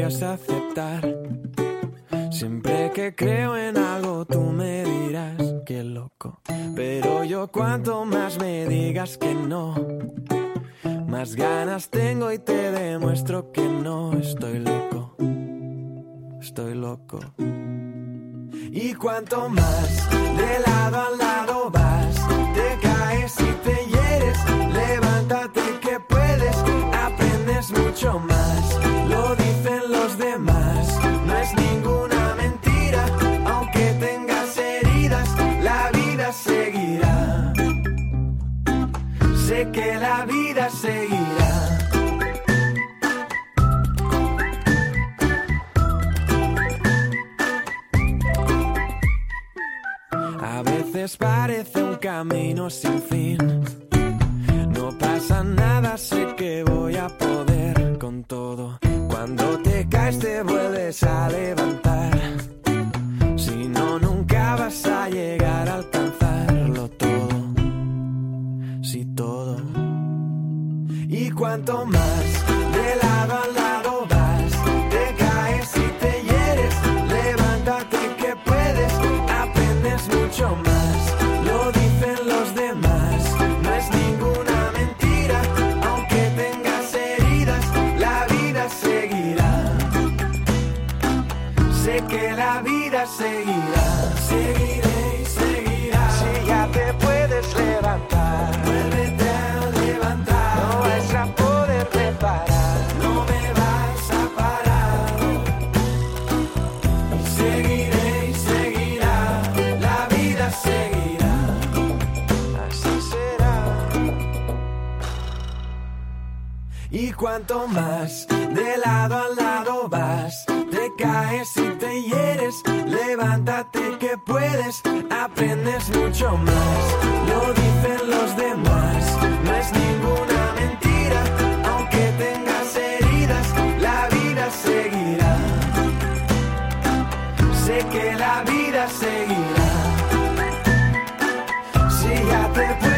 podrías aceptar. Siempre que creo en algo tú me dirás que loco. Pero yo cuanto más me digas que no, más ganas tengo y te demuestro que no estoy loco. Estoy loco. Y cuanto más de lado a lado vas, te caes y te hieres. Levántate que puedes, aprendes mucho más. Lo dicen los demás, no es ninguna mentira. Aunque tengas heridas, la vida seguirá. Sé que la vida seguirá. A veces parece un camino sin fin. No pasa nada, sé que voy a poder con todo. Cuando te caes te vuelves a levantar. Si no, nunca vas a llegar a alcanzarlo todo. Sí, todo. Y cuanto más de lado a lado vas, te caes y te hieres. Levántate que puedes, aprendes mucho más. Lo dicen los demás, no es ninguna mentira. Aunque tengas heridas, la vida seguirá. Sé que la vida seguirá. Seguiré y seguirá. Si ya te puedes levantar, vuélvete a levantar. No vas a poder reparar, no me vas a parar. Seguiré y seguirá, la vida seguirá. Así será. Y cuanto más de lado a lado vas, te caes y te hieres. Levántate que puedes, aprendes mucho más. Lo dicen los demás, no es ninguna mentira. Aunque tengas heridas, la vida seguirá. Sé que la vida seguirá. Si ya te puedes